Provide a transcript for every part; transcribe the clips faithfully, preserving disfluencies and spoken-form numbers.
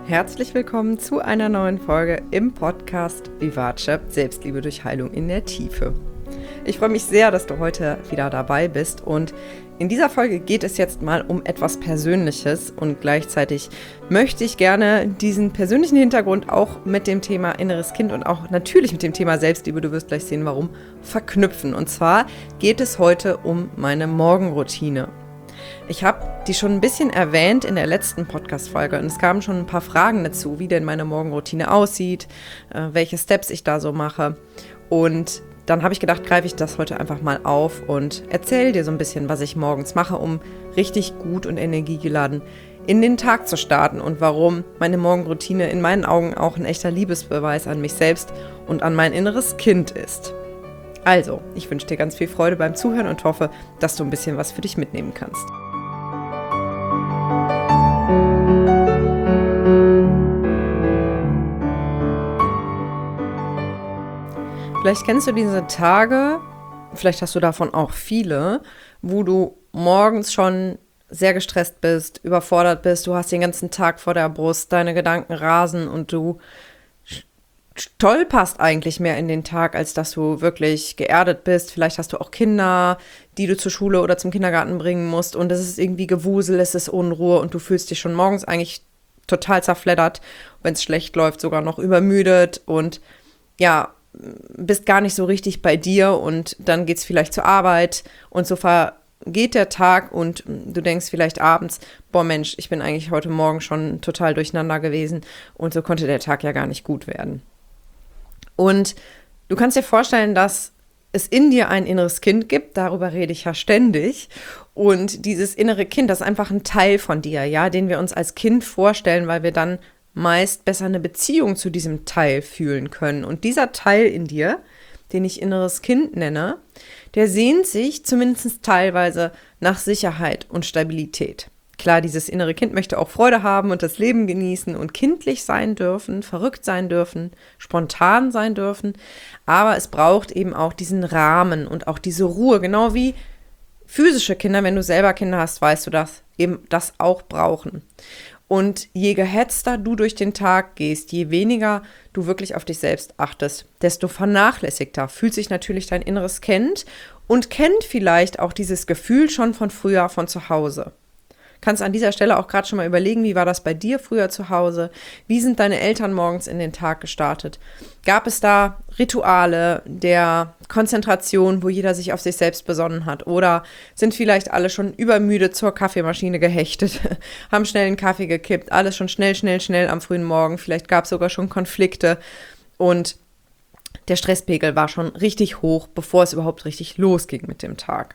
Herzlich willkommen zu einer neuen Folge im Podcast Vivace, Selbstliebe durch Heilung in der Tiefe. Ich freue mich sehr, dass du heute wieder dabei bist und in dieser Folge geht es jetzt mal um etwas Persönliches und gleichzeitig möchte ich gerne diesen persönlichen Hintergrund auch mit dem Thema inneres Kind und auch natürlich mit dem Thema Selbstliebe, du wirst gleich sehen, warum, verknüpfen. Und zwar geht es heute um meine Morgenroutine. Ich habe die schon ein bisschen erwähnt in der letzten Podcast-Folge und es kamen schon ein paar Fragen dazu, wie denn meine Morgenroutine aussieht, äh, welche Steps ich da so mache. Und dann habe ich gedacht, greife ich das heute einfach mal auf und erzähle dir so ein bisschen, was ich morgens mache, um richtig gut und energiegeladen in den Tag zu starten und warum meine Morgenroutine in meinen Augen auch ein echter Liebesbeweis an mich selbst und an mein inneres Kind ist. Also, ich wünsche dir ganz viel Freude beim Zuhören und hoffe, dass du ein bisschen was für dich mitnehmen kannst. Vielleicht kennst du diese Tage, vielleicht hast du davon auch viele, wo du morgens schon sehr gestresst bist, überfordert bist, du hast den ganzen Tag vor der Brust, deine Gedanken rasen und du stolperst eigentlich mehr in den Tag, als dass du wirklich geerdet bist. Vielleicht hast du auch Kinder, die du zur Schule oder zum Kindergarten bringen musst und es ist irgendwie Gewusel, es ist Unruhe und du fühlst dich schon morgens eigentlich total zerfleddert, wenn es schlecht läuft, sogar noch übermüdet und ja, bist gar nicht so richtig bei dir und dann geht's vielleicht zur Arbeit und so vergeht der Tag und du denkst vielleicht abends, boah Mensch, ich bin eigentlich heute Morgen schon total durcheinander gewesen und so konnte der Tag ja gar nicht gut werden. Und du kannst dir vorstellen, dass es in dir ein inneres Kind gibt, darüber rede ich ja ständig und dieses innere Kind, das ist einfach ein Teil von dir, ja, den wir uns als Kind vorstellen, weil wir dann meist besser eine Beziehung zu diesem Teil fühlen können. Und dieser Teil in dir, den ich inneres Kind nenne, der sehnt sich zumindest teilweise nach Sicherheit und Stabilität. Klar, dieses innere Kind möchte auch Freude haben und das Leben genießen und kindlich sein dürfen, verrückt sein dürfen, spontan sein dürfen. Aber es braucht eben auch diesen Rahmen und auch diese Ruhe, genau wie physische Kinder, wenn du selber Kinder hast, weißt du das, eben das auch brauchen. Und je gehetzter du durch den Tag gehst, je weniger du wirklich auf dich selbst achtest, desto vernachlässigter fühlt sich natürlich dein inneres Kind und kennt vielleicht auch dieses Gefühl schon von früher, von zu Hause. Kannst an dieser Stelle auch gerade schon mal überlegen, wie war das bei dir früher zu Hause? Wie sind deine Eltern morgens in den Tag gestartet? Gab es da Rituale der Konzentration, wo jeder sich auf sich selbst besonnen hat? Oder sind vielleicht alle schon übermüde zur Kaffeemaschine gehechtet, haben schnell einen Kaffee gekippt, alles schon schnell, schnell, schnell am frühen Morgen. Vielleicht gab es sogar schon Konflikte und der Stresspegel war schon richtig hoch, bevor es überhaupt richtig losging mit dem Tag.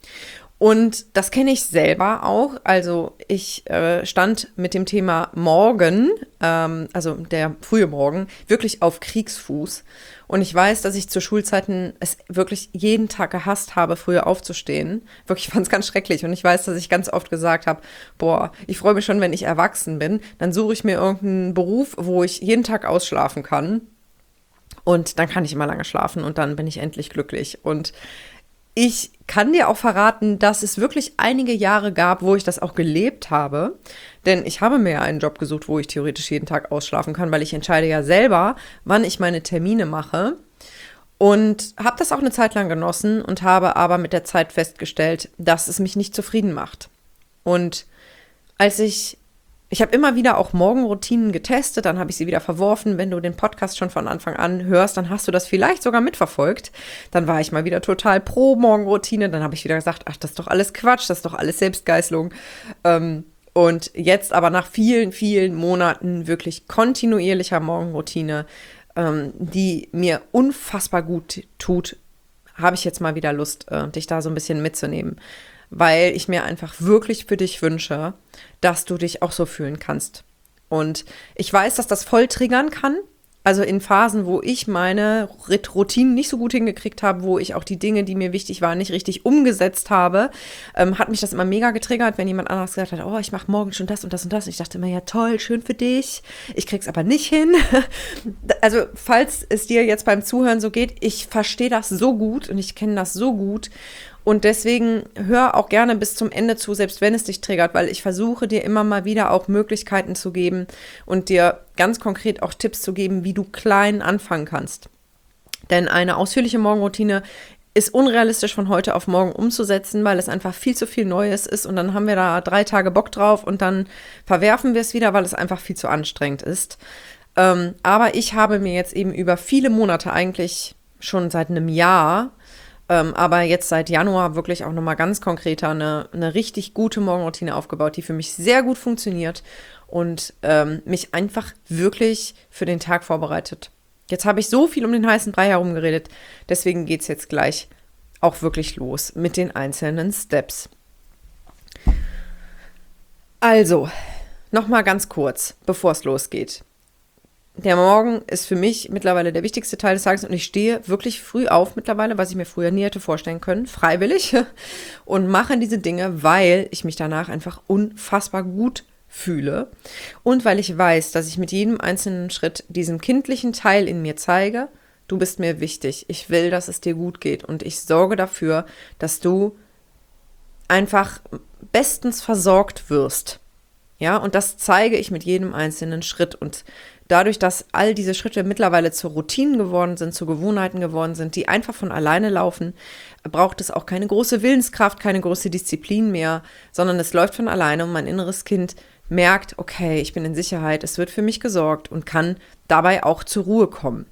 Und das kenne ich selber auch. Also ich äh, stand mit dem Thema Morgen, ähm, also der frühe Morgen, wirklich auf Kriegsfuß. Und ich weiß, dass ich zu Schulzeiten es wirklich jeden Tag gehasst habe, früher aufzustehen. Wirklich, ich fand es ganz schrecklich. Und ich weiß, dass ich ganz oft gesagt habe, boah, ich freue mich schon, wenn ich erwachsen bin. Dann suche ich mir irgendeinen Beruf, wo ich jeden Tag ausschlafen kann. Und dann kann ich immer lange schlafen und dann bin ich endlich glücklich. Und ich kann dir auch verraten, dass es wirklich einige Jahre gab, wo ich das auch gelebt habe. Denn ich habe mir ja einen Job gesucht, wo ich theoretisch jeden Tag ausschlafen kann, weil ich entscheide ja selber, wann ich meine Termine mache. Und habe das auch eine Zeit lang genossen und habe aber mit der Zeit festgestellt, dass es mich nicht zufrieden macht. Und als ich Ich habe immer wieder auch Morgenroutinen getestet, dann habe ich sie wieder verworfen. Wenn du den Podcast schon von Anfang an hörst, dann hast du das vielleicht sogar mitverfolgt. Dann war ich mal wieder total pro Morgenroutine. Dann habe ich wieder gesagt, ach, das ist doch alles Quatsch, das ist doch alles Selbstgeißelung. Ähm, und jetzt aber nach vielen, vielen Monaten wirklich kontinuierlicher Morgenroutine, ähm, die mir unfassbar gut tut, habe ich jetzt mal wieder Lust, äh, dich da so ein bisschen mitzunehmen. Weil ich mir einfach wirklich für dich wünsche, dass du dich auch so fühlen kannst. Und ich weiß, dass das voll triggern kann. Also in Phasen, wo ich meine Routinen nicht so gut hingekriegt habe, wo ich auch die Dinge, die mir wichtig waren, nicht richtig umgesetzt habe, ähm, hat mich das immer mega getriggert, wenn jemand anderes gesagt hat, oh, ich mache morgen schon das und das und das. Und ich dachte immer, ja toll, schön für dich. Ich krieg's aber nicht hin. Also falls es dir jetzt beim Zuhören so geht, ich verstehe das so gut und ich kenne das so gut. Und deswegen hör auch gerne bis zum Ende zu, selbst wenn es dich triggert, weil ich versuche dir immer mal wieder auch Möglichkeiten zu geben und dir ganz konkret auch Tipps zu geben, wie du klein anfangen kannst. Denn eine ausführliche Morgenroutine ist unrealistisch von heute auf morgen umzusetzen, weil es einfach viel zu viel Neues ist und dann haben wir da drei Tage Bock drauf und dann verwerfen wir es wieder, weil es einfach viel zu anstrengend ist. Ähm, aber ich habe mir jetzt eben über viele Monate, eigentlich schon seit einem Jahr, ähm, aber jetzt seit Januar wirklich auch nochmal ganz konkreter eine, eine richtig gute Morgenroutine aufgebaut, die für mich sehr gut funktioniert und ähm, mich einfach wirklich für den Tag vorbereitet. Jetzt habe ich so viel um den heißen Brei herum geredet, deswegen geht es jetzt gleich auch wirklich los mit den einzelnen Steps. Also, nochmal ganz kurz, bevor es losgeht. Der Morgen ist für mich mittlerweile der wichtigste Teil des Tages und ich stehe wirklich früh auf mittlerweile, was ich mir früher nie hätte vorstellen können, freiwillig und mache diese Dinge, weil ich mich danach einfach unfassbar gut fühle und weil ich weiß, dass ich mit jedem einzelnen Schritt diesem kindlichen Teil in mir zeige, du bist mir wichtig, ich will, dass es dir gut geht und ich sorge dafür, dass du einfach bestens versorgt wirst. Ja, und das zeige ich mit jedem einzelnen Schritt und dadurch, dass all diese Schritte mittlerweile zu Routinen geworden sind, zu Gewohnheiten geworden sind, die einfach von alleine laufen, braucht es auch keine große Willenskraft, keine große Disziplin mehr, sondern es läuft von alleine und mein inneres Kind merkt, okay, ich bin in Sicherheit, es wird für mich gesorgt und kann dabei auch zur Ruhe kommen.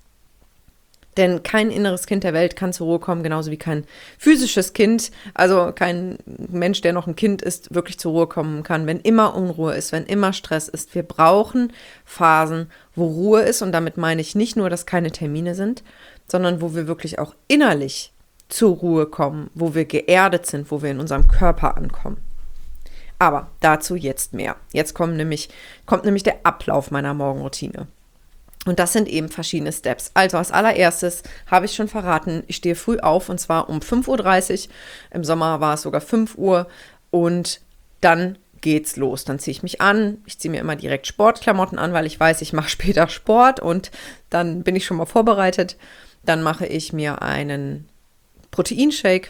Denn kein inneres Kind der Welt kann zur Ruhe kommen, genauso wie kein physisches Kind, also kein Mensch, der noch ein Kind ist, wirklich zur Ruhe kommen kann, wenn immer Unruhe ist, wenn immer Stress ist. Wir brauchen Phasen, wo Ruhe ist und damit meine ich nicht nur, dass keine Termine sind, sondern wo wir wirklich auch innerlich zur Ruhe kommen, wo wir geerdet sind, wo wir in unserem Körper ankommen. Aber dazu jetzt mehr. Jetzt kommt nämlich, kommt nämlich der Ablauf meiner Morgenroutine. Und das sind eben verschiedene Steps. Also als allererstes habe ich schon verraten, ich stehe früh auf und zwar um fünf Uhr dreißig. Im Sommer war es sogar fünf Uhr und dann geht's los. Dann ziehe ich mich an. Ich ziehe mir immer direkt Sportklamotten an, weil ich weiß, ich mache später Sport und dann bin ich schon mal vorbereitet. Dann mache ich mir einen Proteinshake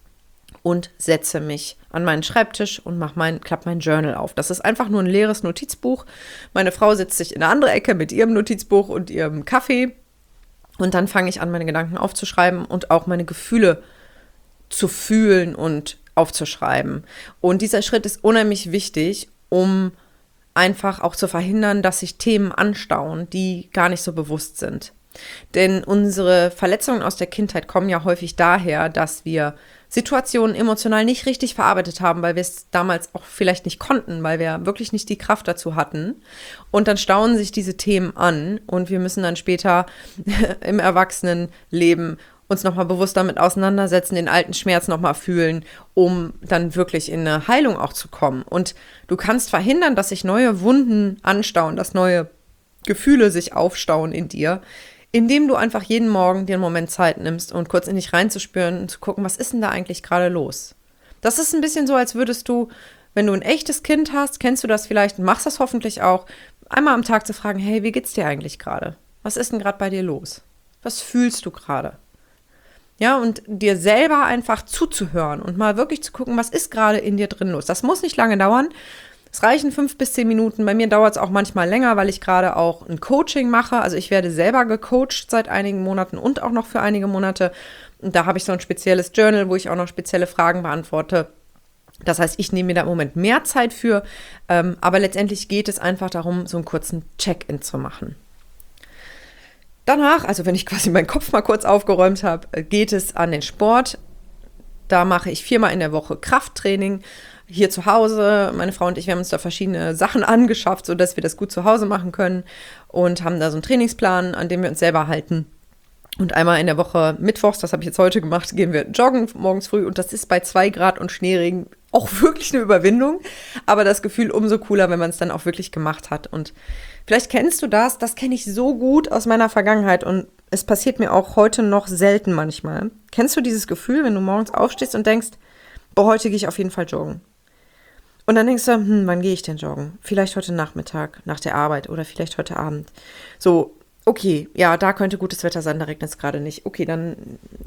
und setze mich an meinen Schreibtisch und mach mein, klappe mein Journal auf. Das ist einfach nur ein leeres Notizbuch. Meine Frau setzt sich in eine andere Ecke mit ihrem Notizbuch und ihrem Kaffee. Und dann fange ich an, meine Gedanken aufzuschreiben und auch meine Gefühle zu fühlen und aufzuschreiben. Und dieser Schritt ist unheimlich wichtig, um einfach auch zu verhindern, dass sich Themen anstauen, die gar nicht so bewusst sind. Denn unsere Verletzungen aus der Kindheit kommen ja häufig daher, dass wir Situationen emotional nicht richtig verarbeitet haben, weil wir es damals auch vielleicht nicht konnten, weil wir wirklich nicht die Kraft dazu hatten. Und dann stauen sich diese Themen an und wir müssen dann später im Erwachsenenleben uns nochmal bewusst damit auseinandersetzen, den alten Schmerz nochmal fühlen, um dann wirklich in eine Heilung auch zu kommen. Und du kannst verhindern, dass sich neue Wunden anstauen, dass neue Gefühle sich aufstauen in dir, indem du einfach jeden Morgen dir einen Moment Zeit nimmst und kurz in dich reinzuspüren und zu gucken, was ist denn da eigentlich gerade los? Das ist ein bisschen so, als würdest du, wenn du ein echtes Kind hast, kennst du das vielleicht und machst das hoffentlich auch, einmal am Tag zu fragen, hey, wie geht's dir eigentlich gerade? Was ist denn gerade bei dir los? Was fühlst du gerade? Ja, und dir selber einfach zuzuhören und mal wirklich zu gucken, was ist gerade in dir drin los? Das muss nicht lange dauern. Es reichen fünf bis zehn Minuten. Bei mir dauert es auch manchmal länger, weil ich gerade auch ein Coaching mache. Also ich werde selber gecoacht seit einigen Monaten und auch noch für einige Monate. Und da habe ich so ein spezielles Journal, wo ich auch noch spezielle Fragen beantworte. Das heißt, ich nehme mir da im Moment mehr Zeit für. Ähm, aber letztendlich geht es einfach darum, so einen kurzen Check-in zu machen. Danach, also wenn ich quasi meinen Kopf mal kurz aufgeräumt habe, geht es an den Sport. Da mache ich viermal in der Woche Krafttraining. Hier zu Hause, meine Frau und ich, wir haben uns da verschiedene Sachen angeschafft, sodass wir das gut zu Hause machen können und haben da so einen Trainingsplan, an dem wir uns selber halten. Und einmal in der Woche mittwochs, das habe ich jetzt heute gemacht, gehen wir joggen morgens früh und das ist bei zwei Grad und Schneeregen auch wirklich eine Überwindung, aber das Gefühl umso cooler, wenn man es dann auch wirklich gemacht hat. Und vielleicht kennst du das, das kenne ich so gut aus meiner Vergangenheit und es passiert mir auch heute noch selten manchmal. Kennst du dieses Gefühl, wenn du morgens aufstehst und denkst, boah, heute gehe ich auf jeden Fall joggen? Und dann denkst du, hm, wann gehe ich denn joggen? Vielleicht heute Nachmittag, nach der Arbeit oder vielleicht heute Abend. So, okay, ja, da könnte gutes Wetter sein, da regnet es gerade nicht. Okay, dann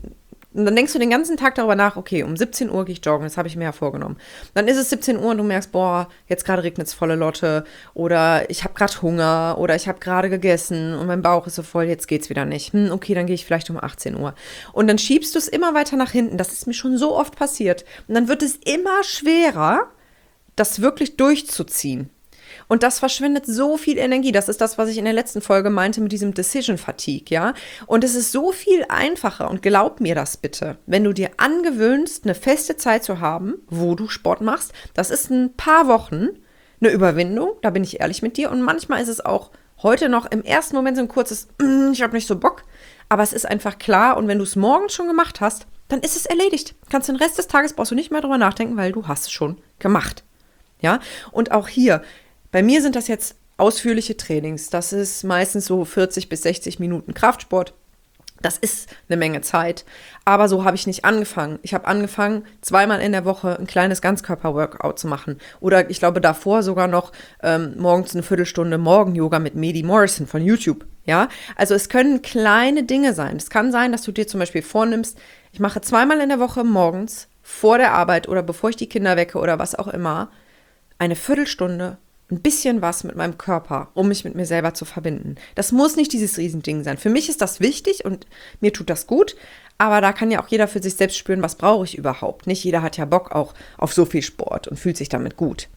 Und dann denkst du den ganzen Tag darüber nach, okay, um siebzehn Uhr gehe ich joggen, das habe ich mir ja vorgenommen. Dann ist es siebzehn Uhr und du merkst, boah, jetzt gerade regnet es volle Lotte oder ich habe gerade Hunger oder ich habe gerade gegessen und mein Bauch ist so voll, jetzt geht's wieder nicht. Hm, okay, dann gehe ich vielleicht um achtzehn Uhr. Und dann schiebst du es immer weiter nach hinten. Das ist mir schon so oft passiert. Und dann wird es immer schwerer, das wirklich durchzuziehen. Und das verschwendet so viel Energie. Das ist das, was ich in der letzten Folge meinte mit diesem Decision Fatigue, ja. Und es ist so viel einfacher, und glaub mir das bitte, wenn du dir angewöhnst, eine feste Zeit zu haben, wo du Sport machst. Das ist ein paar Wochen eine Überwindung, da bin ich ehrlich mit dir. Und manchmal ist es auch heute noch im ersten Moment so ein kurzes, mm, ich habe nicht so Bock. Aber es ist einfach klar, und wenn du es morgens schon gemacht hast, dann ist es erledigt. Kannst den Rest des Tages, brauchst du nicht mehr drüber nachdenken, weil du hast es schon gemacht. Ja, und auch hier, bei mir sind das jetzt ausführliche Trainings. Das ist meistens so vierzig bis sechzig Minuten Kraftsport. Das ist eine Menge Zeit. Aber so habe ich nicht angefangen. Ich habe angefangen, zweimal in der Woche ein kleines Ganzkörper-Workout zu machen. Oder ich glaube davor sogar noch ähm, morgens eine Viertelstunde Morgen-Yoga mit Medi Morrison von YouTube. Ja, also es können kleine Dinge sein. Es kann sein, dass du dir zum Beispiel vornimmst, ich mache zweimal in der Woche morgens vor der Arbeit oder bevor ich die Kinder wecke oder was auch immer, eine Viertelstunde ein bisschen was mit meinem Körper, um mich mit mir selber zu verbinden. Das muss nicht dieses Riesending sein. Für mich ist das wichtig und mir tut das gut, aber da kann ja auch jeder für sich selbst spüren, was brauche ich überhaupt. Nicht jeder hat ja Bock auch auf so viel Sport und fühlt sich damit gut.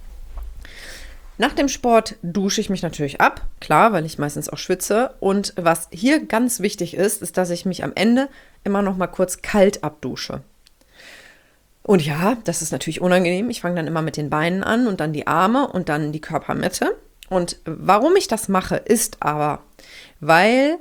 Nach dem Sport dusche ich mich natürlich ab, klar, weil ich meistens auch schwitze. Und was hier ganz wichtig ist, ist, dass ich mich am Ende immer noch mal kurz kalt abdusche. Und ja, das ist natürlich unangenehm. Ich fange dann immer mit den Beinen an und dann die Arme und dann die Körpermitte. Und warum ich das mache, ist aber, weil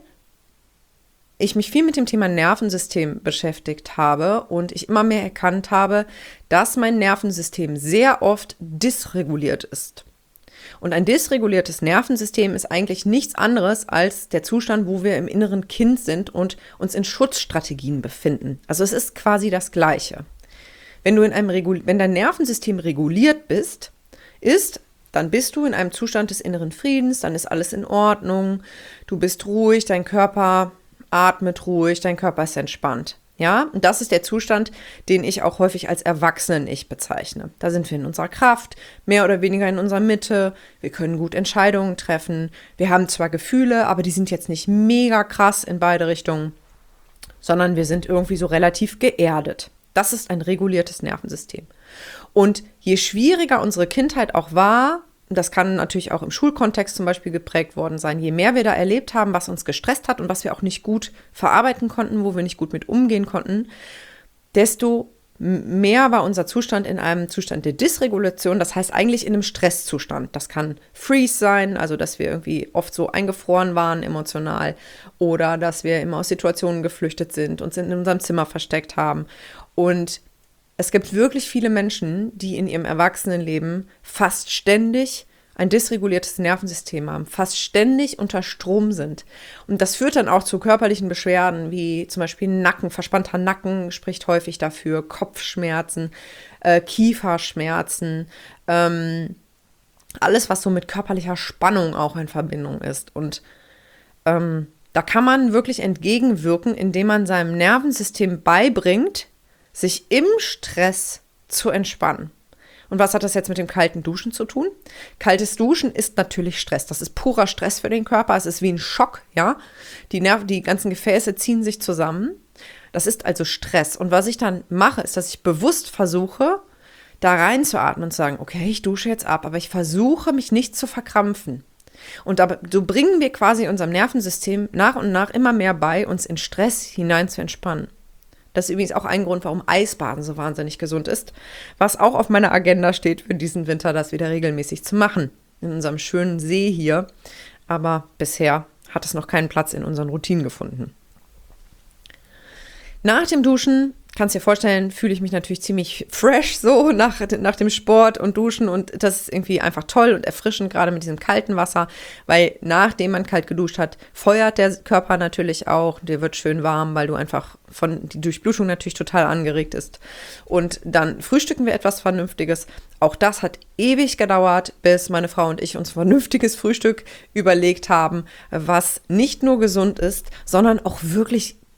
ich mich viel mit dem Thema Nervensystem beschäftigt habe und ich immer mehr erkannt habe, dass mein Nervensystem sehr oft dysreguliert ist. Und ein dysreguliertes Nervensystem ist eigentlich nichts anderes als der Zustand, wo wir im inneren Kind sind und uns in Schutzstrategien befinden. Also es ist quasi das Gleiche. Wenn du in einem Regul- wenn dein Nervensystem reguliert bist, ist, dann bist du in einem Zustand des inneren Friedens, dann ist alles in Ordnung, du bist ruhig, dein Körper atmet ruhig, dein Körper ist entspannt. Ja, und das ist der Zustand, den ich auch häufig als Erwachsenen-Ich bezeichne. Da sind wir in unserer Kraft, mehr oder weniger in unserer Mitte. Wir können gut Entscheidungen treffen. Wir haben zwar Gefühle, aber die sind jetzt nicht mega krass in beide Richtungen, sondern wir sind irgendwie so relativ geerdet. Das ist ein reguliertes Nervensystem. Und je schwieriger unsere Kindheit auch war, das kann natürlich auch im Schulkontext zum Beispiel geprägt worden sein, je mehr wir da erlebt haben, was uns gestresst hat und was wir auch nicht gut verarbeiten konnten, wo wir nicht gut mit umgehen konnten, desto mehr war unser Zustand in einem Zustand der Dysregulation, das heißt eigentlich in einem Stresszustand. Das kann Freeze sein, also dass wir irgendwie oft so eingefroren waren emotional oder dass wir immer aus Situationen geflüchtet sind, uns in unserem Zimmer versteckt haben. Und es gibt wirklich viele Menschen, die in ihrem Erwachsenenleben fast ständig ein dysreguliertes Nervensystem haben, fast ständig unter Strom sind. Und das führt dann auch zu körperlichen Beschwerden, wie zum Beispiel Nacken, verspannter Nacken spricht häufig dafür, Kopfschmerzen, äh, Kieferschmerzen, ähm, alles, was so mit körperlicher Spannung auch in Verbindung ist. Und ähm, da kann man wirklich entgegenwirken, indem man seinem Nervensystem beibringt, sich im Stress zu entspannen. Und was hat das jetzt mit dem kalten Duschen zu tun? Kaltes Duschen ist natürlich Stress. Das ist purer Stress für den Körper. Es ist wie ein Schock, ja. Die Nerven, die ganzen Gefäße ziehen sich zusammen. Das ist also Stress. Und was ich dann mache, ist, dass ich bewusst versuche, da reinzuatmen und zu sagen, okay, ich dusche jetzt ab, aber ich versuche, mich nicht zu verkrampfen. Und da, so bringen wir quasi unserem Nervensystem nach und nach immer mehr bei, uns in Stress hinein zu entspannen. Das ist übrigens auch ein Grund, warum Eisbaden so wahnsinnig gesund ist, was auch auf meiner Agenda steht für diesen Winter, das wieder regelmäßig zu machen, in unserem schönen See hier. Aber bisher hat es noch keinen Platz in unseren Routinen gefunden. Nach dem Duschen, kannst dir vorstellen, fühle ich mich natürlich ziemlich fresh so nach, nach dem Sport und Duschen und das ist irgendwie einfach toll und erfrischend, gerade mit diesem kalten Wasser, weil nachdem man kalt geduscht hat, feuert der Körper natürlich auch, der wird schön warm, weil du einfach von, die Durchblutung natürlich total angeregt ist. Und dann frühstücken wir etwas Vernünftiges. Auch das hat ewig gedauert, bis meine Frau und ich uns vernünftiges Frühstück überlegt haben, was nicht nur gesund ist, sondern auch wirklich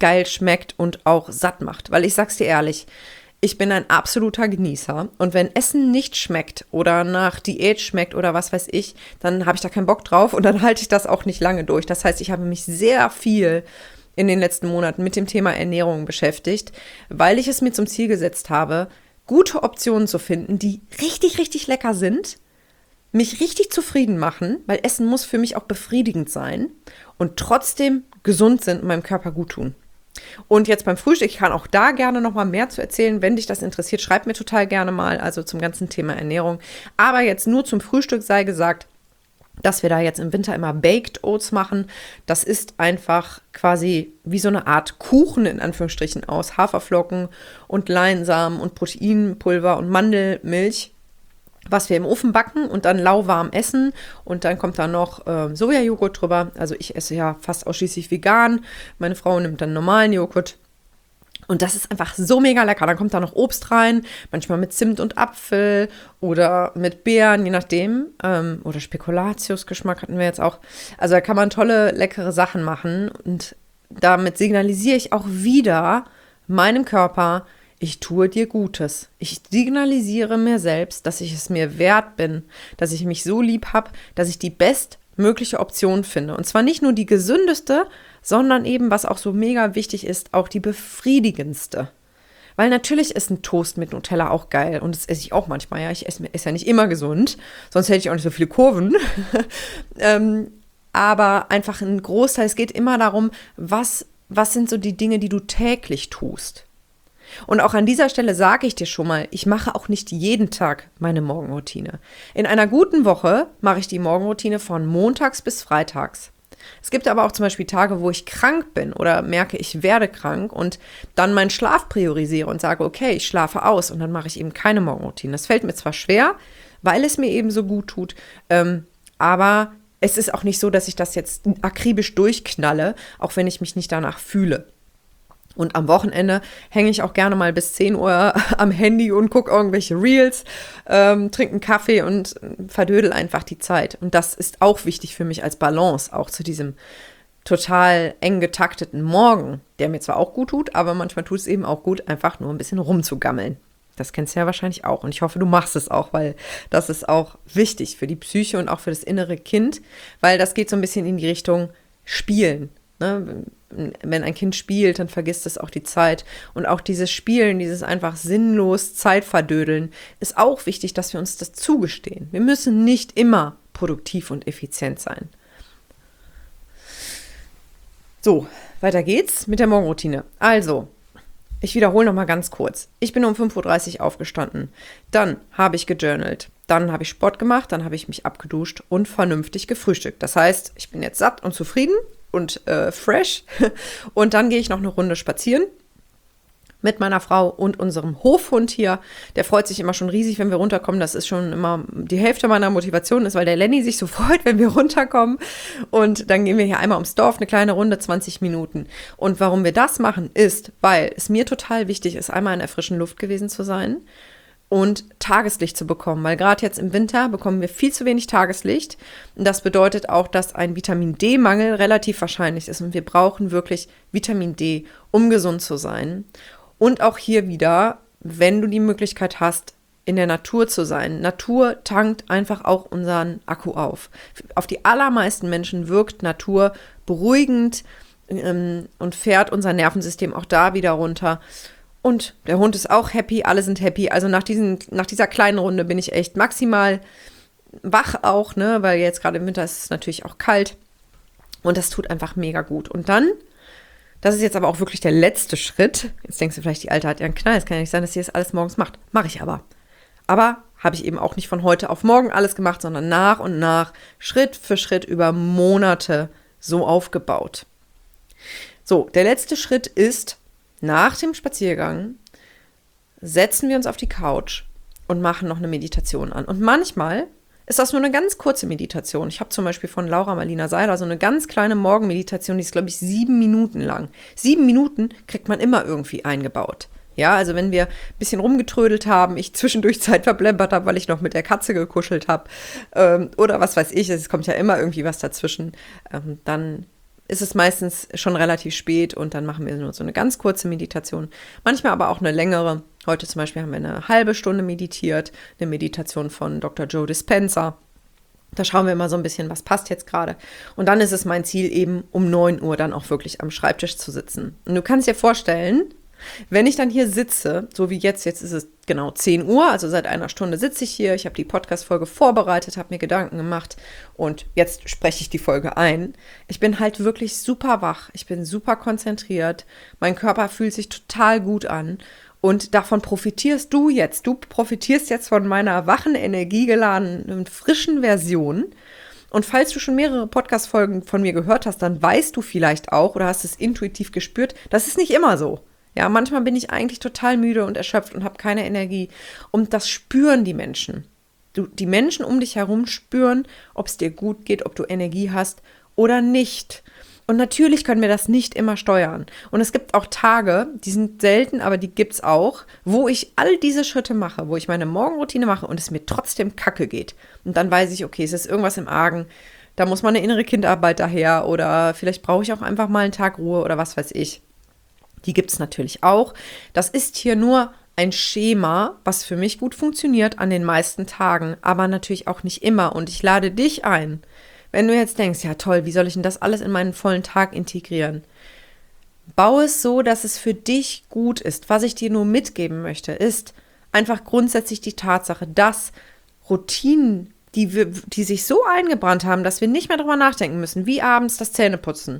geil schmeckt und auch satt macht. Weil ich sag's dir ehrlich, ich bin ein absoluter Genießer und wenn Essen nicht schmeckt oder nach Diät schmeckt oder was weiß ich, dann habe ich da keinen Bock drauf und dann halte ich das auch nicht lange durch. Das heißt, ich habe mich sehr viel in den letzten Monaten mit dem Thema Ernährung beschäftigt, weil ich es mir zum Ziel gesetzt habe, gute Optionen zu finden, die richtig, richtig lecker sind, mich richtig zufrieden machen, weil Essen muss für mich auch befriedigend sein und trotzdem gesund sind und meinem Körper gut tun. Und jetzt beim Frühstück, ich kann auch da gerne noch mal mehr zu erzählen, wenn dich das interessiert, schreib mir total gerne mal, also zum ganzen Thema Ernährung. Aber jetzt nur zum Frühstück sei gesagt, dass wir da jetzt im Winter immer Baked Oats machen. Das ist einfach quasi wie so eine Art Kuchen in Anführungsstrichen aus Haferflocken und Leinsamen und Proteinpulver und Mandelmilch, was wir im Ofen backen und dann lauwarm essen. Und dann kommt da noch äh, Sojajoghurt drüber. Also ich esse ja fast ausschließlich vegan. Meine Frau nimmt dann normalen Joghurt. Und das ist einfach so mega lecker. Dann kommt da noch Obst rein, manchmal mit Zimt und Apfel oder mit Beeren, je nachdem. Ähm, oder Spekulatius-Geschmack hatten wir jetzt auch. Also da kann man tolle, leckere Sachen machen. Und damit signalisiere ich auch wieder meinem Körper, ich tue dir Gutes. Ich signalisiere mir selbst, dass ich es mir wert bin, dass ich mich so lieb habe, dass ich die bestmögliche Option finde. Und zwar nicht nur die gesündeste, sondern eben, was auch so mega wichtig ist, auch die befriedigendste. Weil natürlich ist ein Toast mit Nutella auch geil und das esse ich auch manchmal, ja. Ich esse, esse ja nicht immer gesund, sonst hätte ich auch nicht so viele Kurven. ähm, aber einfach ein Großteil, es geht immer darum, was, was sind so die Dinge, die du täglich tust. Und auch an dieser Stelle sage ich dir schon mal, ich mache auch nicht jeden Tag meine Morgenroutine. In einer guten Woche mache ich die Morgenroutine von montags bis freitags. Es gibt aber auch zum Beispiel Tage, wo ich krank bin oder merke, ich werde krank und dann meinen Schlaf priorisiere und sage, okay, ich schlafe aus und dann mache ich eben keine Morgenroutine. Das fällt mir zwar schwer, weil es mir eben so gut tut, ähm, aber es ist auch nicht so, dass ich das jetzt akribisch durchknalle, auch wenn ich mich nicht danach fühle. Und am Wochenende hänge ich auch gerne mal bis zehn Uhr am Handy und gucke irgendwelche Reels, ähm, trinke einen Kaffee und verdödel einfach die Zeit. Und das ist auch wichtig für mich als Balance, auch zu diesem total eng getakteten Morgen, der mir zwar auch gut tut, aber manchmal tut es eben auch gut, einfach nur ein bisschen rumzugammeln. Das kennst du ja wahrscheinlich auch. Und ich hoffe, du machst es auch, weil das ist auch wichtig für die Psyche und auch für das innere Kind, weil das geht so ein bisschen in die Richtung Spielen. Ne? Wenn ein Kind spielt, dann vergisst es auch die Zeit. Und auch dieses Spielen, dieses einfach sinnlos Zeitverdödeln, ist auch wichtig, dass wir uns das zugestehen. Wir müssen nicht immer produktiv und effizient sein. So, weiter geht's mit der Morgenroutine. Also, ich wiederhole nochmal ganz kurz. Ich bin um fünf Uhr dreißig aufgestanden. Dann habe ich gejournalt. Dann habe ich Sport gemacht. Dann habe ich mich abgeduscht und vernünftig gefrühstückt. Das heißt, ich bin jetzt satt und zufrieden und äh, fresh. Und dann gehe ich noch eine Runde spazieren mit meiner Frau und unserem Hofhund hier. Der freut sich immer schon riesig, wenn wir runterkommen. Das ist schon immer die Hälfte meiner Motivation, ist, weil der Lenny sich so freut, wenn wir runterkommen. Und dann gehen wir hier einmal ums Dorf, eine kleine Runde, zwanzig Minuten. Und warum wir das machen, ist, weil es mir total wichtig ist, einmal in der frischen Luft gewesen zu sein und Tageslicht zu bekommen, weil gerade jetzt im Winter bekommen wir viel zu wenig Tageslicht. Und das bedeutet auch, dass ein Vitamin-D-Mangel relativ wahrscheinlich ist. Und wir brauchen wirklich Vitamin D, um gesund zu sein. Und auch hier wieder, wenn du die Möglichkeit hast, in der Natur zu sein. Natur tankt einfach auch unseren Akku auf. Auf die allermeisten Menschen wirkt Natur beruhigend ähm, und fährt unser Nervensystem auch da wieder runter. Und der Hund ist auch happy, alle sind happy. Also nach, diesen, nach dieser kleinen Runde bin ich echt maximal wach auch, ne? Weil jetzt gerade im Winter ist es natürlich auch kalt. Und das tut einfach mega gut. Und dann, das ist jetzt aber auch wirklich der letzte Schritt. Jetzt denkst du vielleicht, die Alte hat ja einen Knall. Es kann ja nicht sein, dass sie das alles morgens macht. Mache ich aber. Aber habe ich eben auch nicht von heute auf morgen alles gemacht, sondern nach und nach, Schritt für Schritt über Monate so aufgebaut. So, der letzte Schritt ist, nach dem Spaziergang setzen wir uns auf die Couch und machen noch eine Meditation an. Und manchmal ist das nur eine ganz kurze Meditation. Ich habe zum Beispiel von Laura Marlina Seiler so eine ganz kleine Morgenmeditation, die ist, glaube ich, sieben Minuten lang. Sieben Minuten kriegt man immer irgendwie eingebaut. Ja, also wenn wir ein bisschen rumgetrödelt haben, ich zwischendurch Zeit verplempert habe, weil ich noch mit der Katze gekuschelt habe ähm, oder was weiß ich, es kommt ja immer irgendwie was dazwischen, ähm, dann ist es meistens schon relativ spät und dann machen wir nur so eine ganz kurze Meditation. Manchmal aber auch eine längere. Heute zum Beispiel haben wir eine halbe Stunde meditiert, eine Meditation von Doktor Joe Dispenza. Da schauen wir mal so ein bisschen, was passt jetzt gerade. Und dann ist es mein Ziel, eben um neun Uhr dann auch wirklich am Schreibtisch zu sitzen. Und du kannst dir vorstellen, wenn ich dann hier sitze, so wie jetzt, jetzt ist es genau zehn Uhr, also seit einer Stunde sitze ich hier, ich habe die Podcast-Folge vorbereitet, habe mir Gedanken gemacht und jetzt spreche ich die Folge ein. Ich bin halt wirklich super wach, ich bin super konzentriert, mein Körper fühlt sich total gut an und davon profitierst du jetzt. Du profitierst jetzt von meiner wachen, energiegeladenen, frischen Version. Und falls du schon mehrere Podcast-Folgen von mir gehört hast, dann weißt du vielleicht auch oder hast es intuitiv gespürt, das ist nicht immer so. Ja, manchmal bin ich eigentlich total müde und erschöpft und habe keine Energie. Und das spüren die Menschen. Du, die Menschen um dich herum spüren, ob es dir gut geht, ob du Energie hast oder nicht. Und natürlich können wir das nicht immer steuern. Und es gibt auch Tage, die sind selten, aber die gibt's auch, wo ich all diese Schritte mache, wo ich meine Morgenroutine mache und es mir trotzdem kacke geht. Und dann weiß ich, okay, es ist irgendwas im Argen. Da muss mal eine innere Kindarbeit daher oder vielleicht brauche ich auch einfach mal einen Tag Ruhe oder was weiß ich. Die gibt es natürlich auch. Das ist hier nur ein Schema, was für mich gut funktioniert an den meisten Tagen, aber natürlich auch nicht immer. Und ich lade dich ein, wenn du jetzt denkst, ja toll, wie soll ich denn das alles in meinen vollen Tag integrieren? Baue es so, dass es für dich gut ist. Was ich dir nur mitgeben möchte, ist einfach grundsätzlich die Tatsache, dass Routinen, die, wir, die sich so eingebrannt haben, dass wir nicht mehr drüber nachdenken müssen, wie abends das Zähneputzen,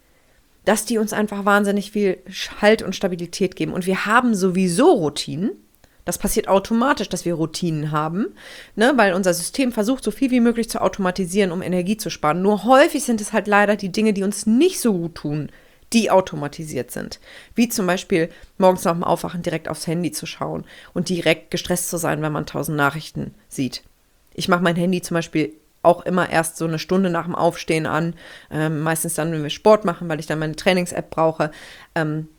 dass die uns einfach wahnsinnig viel Halt und Stabilität geben. Und wir haben sowieso Routinen. Das passiert automatisch, dass wir Routinen haben, ne? Weil unser System versucht, so viel wie möglich zu automatisieren, um Energie zu sparen. Nur häufig sind es halt leider die Dinge, die uns nicht so gut tun, die automatisiert sind. Wie zum Beispiel morgens nach dem Aufwachen direkt aufs Handy zu schauen und direkt gestresst zu sein, wenn man tausend Nachrichten sieht. Ich mache mein Handy zum Beispiel auch immer erst so eine Stunde nach dem Aufstehen an, ähm, meistens dann, wenn wir Sport machen, weil ich dann meine Trainings-App brauche. Ähm,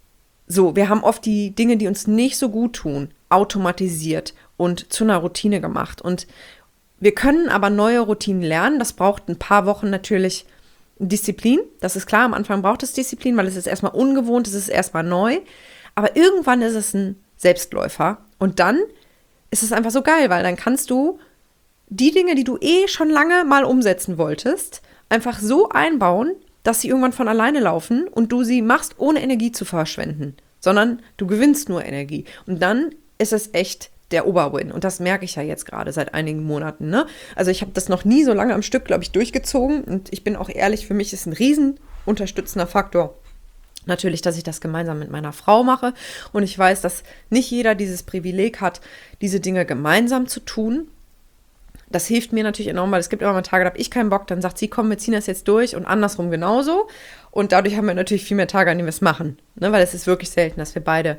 so, wir haben oft die Dinge, die uns nicht so gut tun, automatisiert und zu einer Routine gemacht. Und wir können aber neue Routinen lernen. Das braucht ein paar Wochen natürlich Disziplin. Das ist klar, am Anfang braucht es Disziplin, weil es ist erstmal ungewohnt, es ist erstmal neu. Aber irgendwann ist es ein Selbstläufer. Und dann ist es einfach so geil, weil dann kannst du die Dinge, die du eh schon lange mal umsetzen wolltest, einfach so einbauen, dass sie irgendwann von alleine laufen und du sie machst, ohne Energie zu verschwenden, sondern du gewinnst nur Energie. Und dann ist es echt der Oberwin. Und das merke ich ja jetzt gerade seit einigen Monaten. Ne? Also ich habe das noch nie so lange am Stück, glaube ich, durchgezogen. Und ich bin auch ehrlich, für mich ist ein riesen unterstützender Faktor natürlich, dass ich das gemeinsam mit meiner Frau mache. Und ich weiß, dass nicht jeder dieses Privileg hat, diese Dinge gemeinsam zu tun. Das hilft mir natürlich enorm, weil es gibt immer mal Tage, da habe ich keinen Bock, dann sagt sie, komm, wir ziehen das jetzt durch und andersrum genauso. Und dadurch haben wir natürlich viel mehr Tage, an denen wir es machen. Ne? Weil es ist wirklich selten, dass wir beide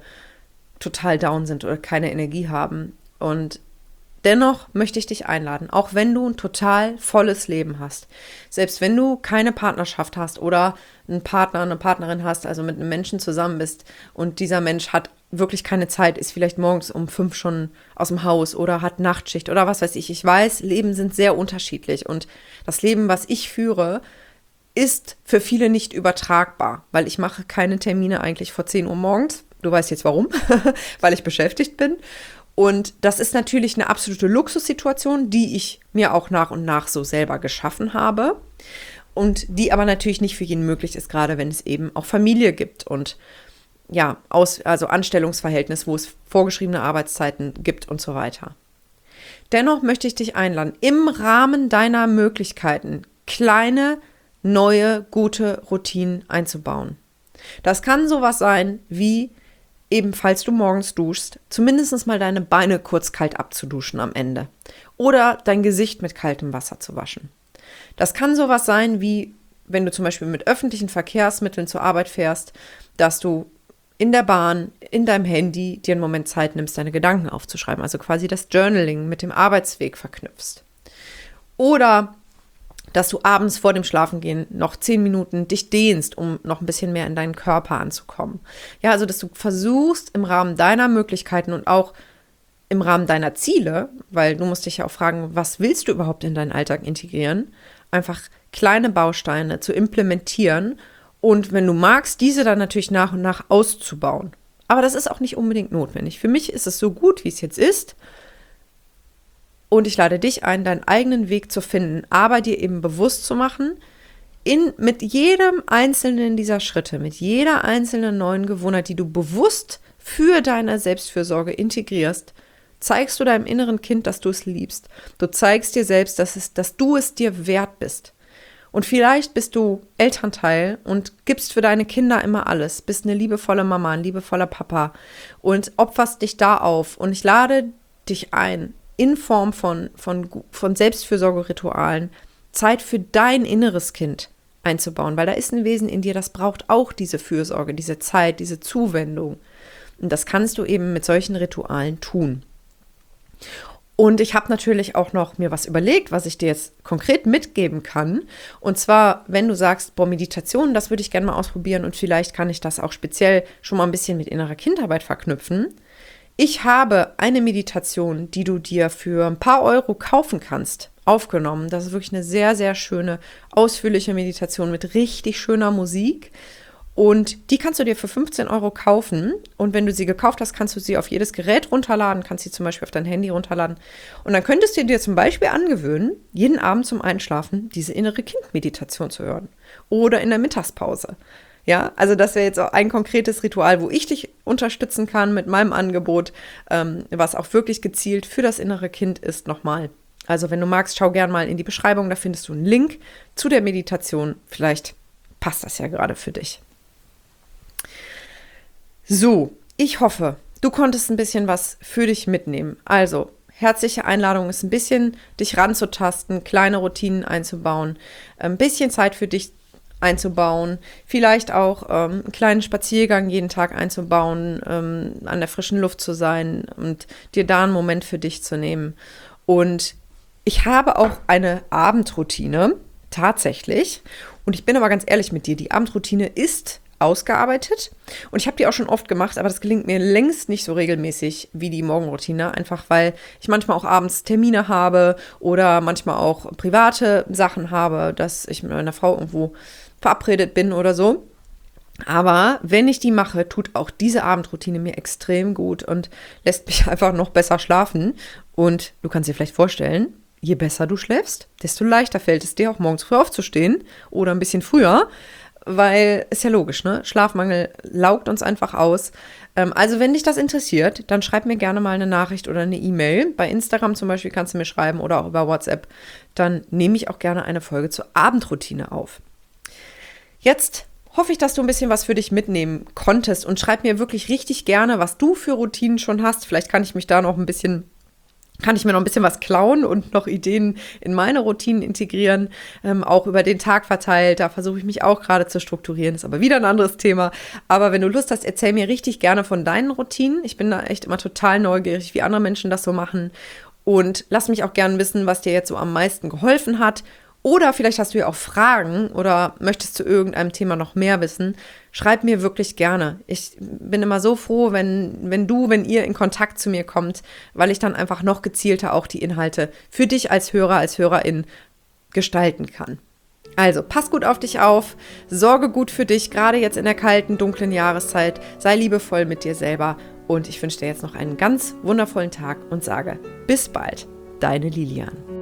total down sind oder keine Energie haben. Und dennoch möchte ich dich einladen, auch wenn du ein total volles Leben hast, selbst wenn du keine Partnerschaft hast oder einen Partner, eine Partnerin hast, also mit einem Menschen zusammen bist und dieser Mensch hat wirklich keine Zeit, ist vielleicht morgens um fünf schon aus dem Haus oder hat Nachtschicht oder was weiß ich. Ich weiß, Leben sind sehr unterschiedlich und das Leben, was ich führe, ist für viele nicht übertragbar, weil ich mache keine Termine eigentlich vor zehn Uhr morgens. Du weißt jetzt warum, weil ich beschäftigt bin. Und das ist natürlich eine absolute Luxussituation, die ich mir auch nach und nach so selber geschaffen habe und die aber natürlich nicht für jeden möglich ist, gerade wenn es eben auch Familie gibt und ja, aus, also Anstellungsverhältnis, wo es vorgeschriebene Arbeitszeiten gibt und so weiter. Dennoch möchte ich dich einladen, im Rahmen deiner Möglichkeiten kleine, neue, gute Routinen einzubauen. Das kann sowas sein wie eben, falls du morgens duschst, zumindest mal deine Beine kurz kalt abzuduschen am Ende. Oder dein Gesicht mit kaltem Wasser zu waschen. Das kann sowas sein wie, wenn du zum Beispiel mit öffentlichen Verkehrsmitteln zur Arbeit fährst, dass du in der Bahn, in deinem Handy dir einen Moment Zeit nimmst, deine Gedanken aufzuschreiben. Also quasi das Journaling mit dem Arbeitsweg verknüpfst. Oder dass du abends vor dem Schlafengehen noch zehn Minuten dich dehnst, um noch ein bisschen mehr in deinen Körper anzukommen. Ja, also dass du versuchst im Rahmen deiner Möglichkeiten und auch im Rahmen deiner Ziele, weil du musst dich ja auch fragen, was willst du überhaupt in deinen Alltag integrieren, einfach kleine Bausteine zu implementieren und wenn du magst, diese dann natürlich nach und nach auszubauen. Aber das ist auch nicht unbedingt notwendig. Für mich ist es so gut, wie es jetzt ist. Und ich lade dich ein, deinen eigenen Weg zu finden, aber dir eben bewusst zu machen, in, mit jedem einzelnen dieser Schritte, mit jeder einzelnen neuen Gewohnheit, die du bewusst für deine Selbstfürsorge integrierst, zeigst du deinem inneren Kind, dass du es liebst. Du zeigst dir selbst, dass, es, dass du es dir wert bist. Und vielleicht bist du Elternteil und gibst für deine Kinder immer alles, bist eine liebevolle Mama, ein liebevoller Papa und opferst dich da auf. Und ich lade dich ein, in Form von, von, von Selbstfürsorgeritualen Zeit für dein inneres Kind einzubauen, weil da ist ein Wesen in dir, das braucht auch diese Fürsorge, diese Zeit, diese Zuwendung. Und das kannst du eben mit solchen Ritualen tun. Und ich habe natürlich auch noch mir was überlegt, was ich dir jetzt konkret mitgeben kann. Und zwar, wenn du sagst, boah, Meditation, das würde ich gerne mal ausprobieren und vielleicht kann ich das auch speziell schon mal ein bisschen mit innerer Kindarbeit verknüpfen. Ich habe eine Meditation, die du dir für ein paar Euro kaufen kannst, aufgenommen. Das ist wirklich eine sehr, sehr schöne, ausführliche Meditation mit richtig schöner Musik. Und die kannst du dir für fünfzehn Euro kaufen. Und wenn du sie gekauft hast, kannst du sie auf jedes Gerät runterladen, kannst sie zum Beispiel auf dein Handy runterladen. Und dann könntest du dir zum Beispiel angewöhnen, jeden Abend zum Einschlafen diese innere Kind-Meditation zu hören. Oder in der Mittagspause. Ja, also das wäre jetzt auch ein konkretes Ritual, wo ich dich unterstützen kann mit meinem Angebot, ähm, was auch wirklich gezielt für das innere Kind ist, nochmal. Also wenn du magst, schau gern mal in die Beschreibung, da findest du einen Link zu der Meditation. Vielleicht passt das ja gerade für dich. So, ich hoffe, du konntest ein bisschen was für dich mitnehmen. Also, herzliche Einladung ist ein bisschen, dich ranzutasten, kleine Routinen einzubauen, ein bisschen Zeit für dich einzubauen, vielleicht auch ähm, einen kleinen Spaziergang jeden Tag einzubauen, ähm, an der frischen Luft zu sein und dir da einen Moment für dich zu nehmen. Und ich habe auch eine Abendroutine, tatsächlich. Und ich bin aber ganz ehrlich mit dir, die Abendroutine ist ausgearbeitet und ich habe die auch schon oft gemacht, aber das gelingt mir längst nicht so regelmäßig wie die Morgenroutine, einfach weil ich manchmal auch abends Termine habe oder manchmal auch private Sachen habe, dass ich mit meiner Frau irgendwo verabredet bin oder so. Aber wenn ich die mache, tut auch diese Abendroutine mir extrem gut und lässt mich einfach noch besser schlafen. Und du kannst dir vielleicht vorstellen, je besser du schläfst, desto leichter fällt es dir auch morgens früh aufzustehen oder ein bisschen früher, weil ist ja logisch, ne? Schlafmangel laugt uns einfach aus. Ähm, also wenn dich das interessiert, dann schreib mir gerne mal eine Nachricht oder eine E-Mail. Bei Instagram zum Beispiel kannst du mir schreiben oder auch über WhatsApp. Dann nehme ich auch gerne eine Folge zur Abendroutine auf. Jetzt hoffe ich, dass du ein bisschen was für dich mitnehmen konntest und schreib mir wirklich richtig gerne, was du für Routinen schon hast. Vielleicht kann ich mich da noch ein bisschen kann ich mir noch ein bisschen was klauen und noch Ideen in meine Routinen integrieren, ähm, auch über den Tag verteilt. Da versuche ich mich auch gerade zu strukturieren, ist aber wieder ein anderes Thema. Aber wenn du Lust hast, erzähl mir richtig gerne von deinen Routinen. Ich bin da echt immer total neugierig, wie andere Menschen das so machen. Und lass mich auch gerne wissen, was dir jetzt so am meisten geholfen hat. Oder vielleicht hast du ja auch Fragen oder möchtest zu irgendeinem Thema noch mehr wissen. Schreib mir wirklich gerne. Ich bin immer so froh, wenn, wenn du, wenn ihr in Kontakt zu mir kommt, weil ich dann einfach noch gezielter auch die Inhalte für dich als Hörer, als Hörerin gestalten kann. Also, pass gut auf dich auf, sorge gut für dich, gerade jetzt in der kalten, dunklen Jahreszeit. Sei liebevoll mit dir selber und ich wünsche dir jetzt noch einen ganz wundervollen Tag und sage bis bald, deine Lilian.